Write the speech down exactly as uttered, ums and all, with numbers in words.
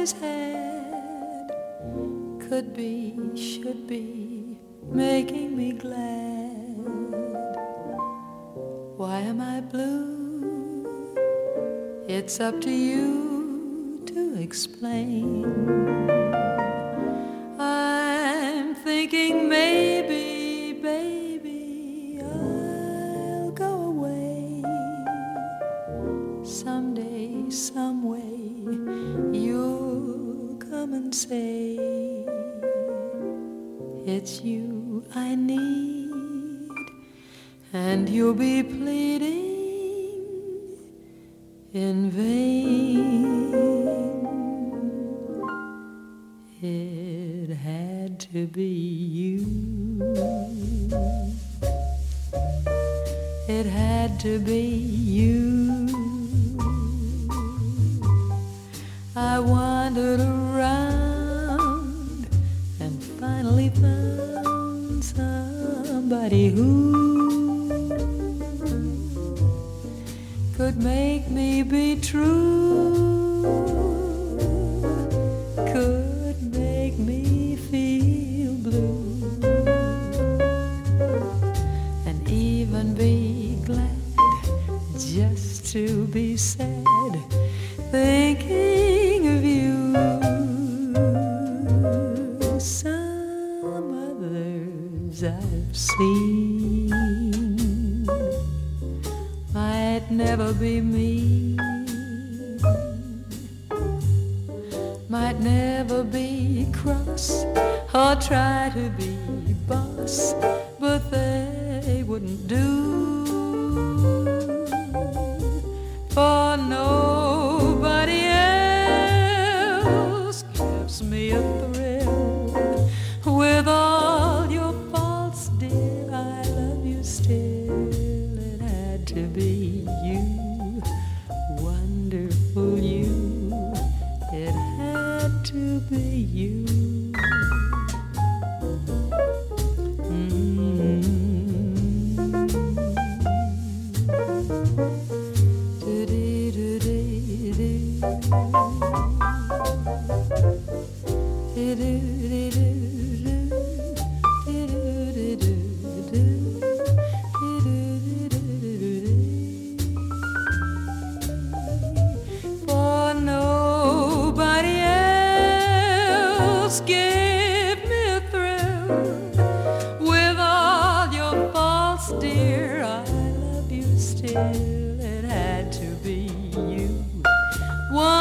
always had could be, should be, making me glad. Why am I blue? It's up to you to explain. I'm thinking maybe, baby, I'll go away. Someday, some way, you'll come and say it's you I need, and you'll be pleading in vain. It had to be you. It had to be you. I wandered around and finally found somebody who could make me be true, could make me feel blue, and even be glad just to be sad, thinking of you. Some others I've seen might never be me, might never be cross or try to be boss, but they wouldn't do. For nobody else gives me a thrill. With all your faults, dear, I love you still. It had to be you, wonderful you. It had to be you. For nobody else give me a thrill. With all your faults, dear, I love you still. It had to be you. One